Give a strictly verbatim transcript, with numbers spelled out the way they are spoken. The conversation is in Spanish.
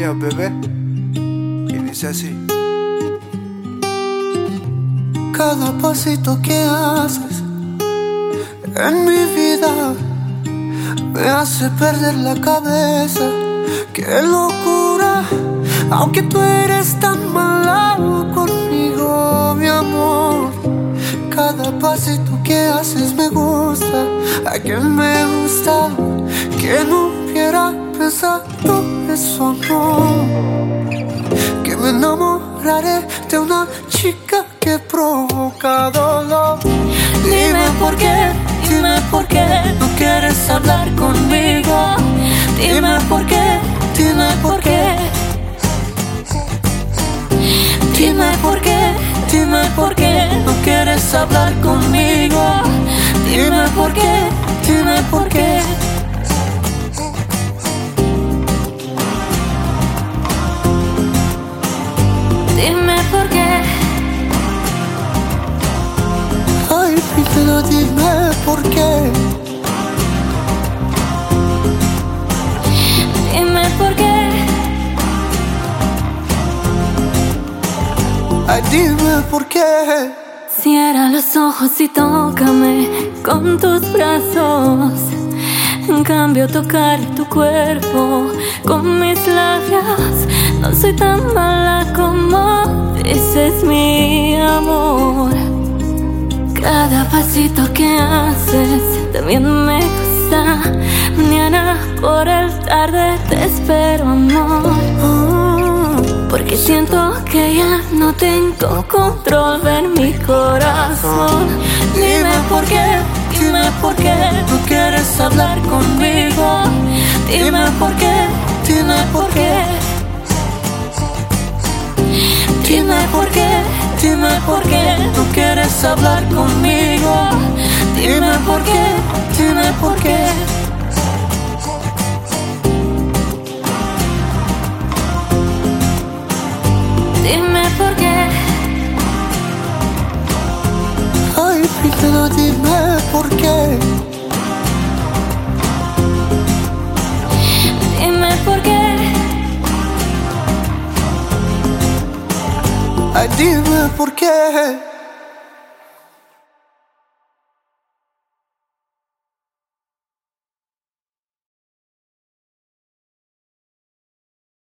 Yeah, bebé. Y dice así. Cada pasito que haces en mi vida me hace perder la cabeza. ¡Qué locura! Aunque tú eres tan mala conmigo, mi amor. Cada pasito que haces me gusta. A que me gusta que no hubiera pensado eso, no. Que me enamoraré de una chica que provoca dolor. Dime por qué, dime por qué no quieres hablar conmigo. Dime por qué, dime por qué. Dime por qué, dime por qué no quieres hablar conmigo. Dime por qué, dime por qué. Dime por qué. Ay, pero dime por qué. Dime por qué. Ay, dime por qué. Cierra los ojos y tócame con tus brazos. En cambio tocar tu cuerpo con mis labios. No soy tan mala como dices, mi amor. Cada pasito que haces también me gusta. Mañana por el tarde te espero, amor. Porque siento que ya no tengo control en mi corazón. Dime por qué, dime por qué no quieres hablar conmigo. Dime por qué, dime por qué. Dime por qué, dime por qué no quieres hablar conmigo. Dime por qué, dime por qué. Dime por qué. Ay, pero dime por qué. Dime por qué. Ay, dime por qué.